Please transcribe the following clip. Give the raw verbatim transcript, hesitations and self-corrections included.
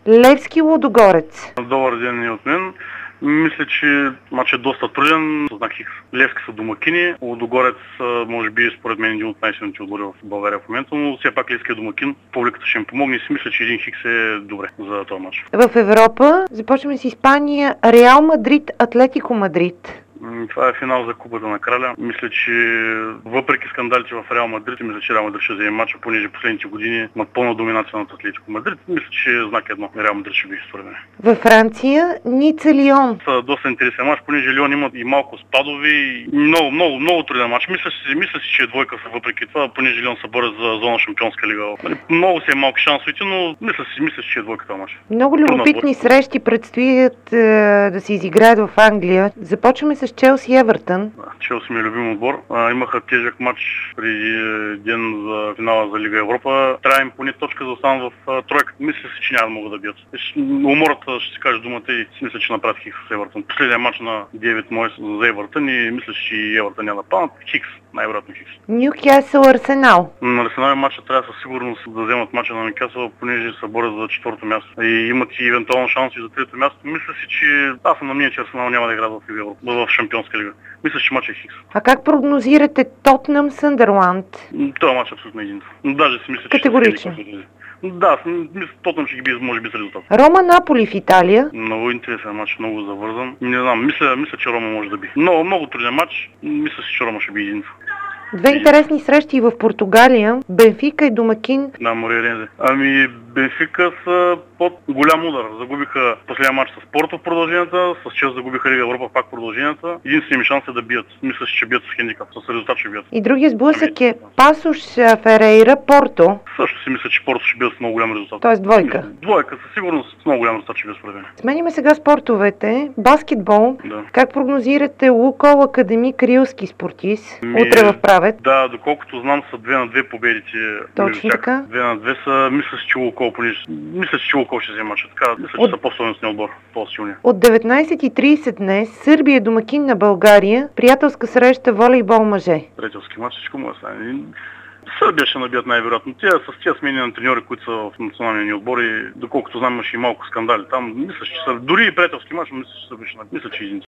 Левски Лудогорец. Добър ден и от мен. Мисля, че матч е доста труден. Знак Хикс. Левски са домакини. Лудогорец може би според мен един от най-силните отбори в България в момента, но все пак Левски е домакин. Публиката ще им помогне и си мисля, че един Хикс е добре за този матч. В Европа започваме с Испания. Реал Мадрид, Атлетико Мадрид. Това е финал за Купата на краля. Мисля, че въпреки скандалите в Реал Мадрид, мисля, че Реал Мадрид ще вземе матча, понеже последните години имат пълна доминация над Атлетико Мадрид. Мисля, че е знак едно. Реал Мадрид ще би според мен. Във Франция Ница Лион. Това е доста интересен матч, понеже Лион имат и малко спадови. Много, много, много труден матч. Мисля си, мисля си, че е двойка въпреки това, понеже Лион се борят за зона Шампионска лига. Много си е малки шансовете, но мисля си, мисля, че е двойка това матч. Много любопитни срещи предстоят е, да се изиграят в Англия. Започваме с Челси Евертън. Челси ми е любим отбор. А, имаха тежък матч преди ден за финала за Лига Европа. Трябва им поне точка да останат в а, тройка. Мисля си, че няма да могат да бият. Умората, ще си кажа думата и си мисля, че направят Хикс с Евертън. Последният матч на девет Мойс за Евертън и мисля, че и Евертън няма да паднат. Хикс, най-вероятно Хикс. Нюкасъл Арсенал. На Арсенал матча трябва със сигурност да вземат матча на Нюкасъл, понеже се борят за четвърто място. И имат и евентуално шанси за трето място. Мисля си, че аз съм на мнение, че Арсенал няма да играе в Лига Европа, в Шампионска лига. Мисля, че матч е Хикс. А как прогнозирате Тотнъм Съндърланд? Това матч е абсолютно един. Даже си мисля, че категорично. Да, мисля, Тотнъм ще ги би, може би с резултат. Рома Наполи в Италия. Много интересен матч, много завързан. Не знам, мисля, мисля, че Рома може да би. Много, много труден матч. Мисля си, че Рома ще би един. Две интересни срещи в Португалия. Бенфика и домакин. Да, Море Рензе. Ами Бенфика са под голям удар. Загубиха последния матч с Порто в продълженията, с Челси загубиха Лига Европа пак в продълженията. Единственият ми шанс е да бият. Мисля, че бият с хендикап. С резултат ще бият. И другия сблъсък ами, е Пасош Ферейра Порто. Също си мисля, че Порто ще бият с много голям резултат. Тоест двойка. Двойка, със сигурност с много голям резултат ще бият според мен. Сменяме сега спортовете. Баскетбол. Да. Как прогнозирате Лукол Академик Рилски Спортист? Ми... Утре в Правец. Да, доколкото знам са две на две победите. Точно така. Две на две са, мисля си, че Лукол, понеже мисля си, че Лукол ще вземе матча. Така, мисля, че От... са по-стойностни отбор, по-силни. От деветнайсет и трийсет днес Сърбия домакин на България. Приятелска среща волейбол мъже. Приятелски матч, всичко му е стане. Сърбия ще набият най-вероятно. Тя с тези смени на треньори, които са в националния ни отбор и доколкото знам, имаше и малко скандали там. Мисля, че са дори и приятелски матч, мисля, че Сърбия ще набият. Мисля, че един.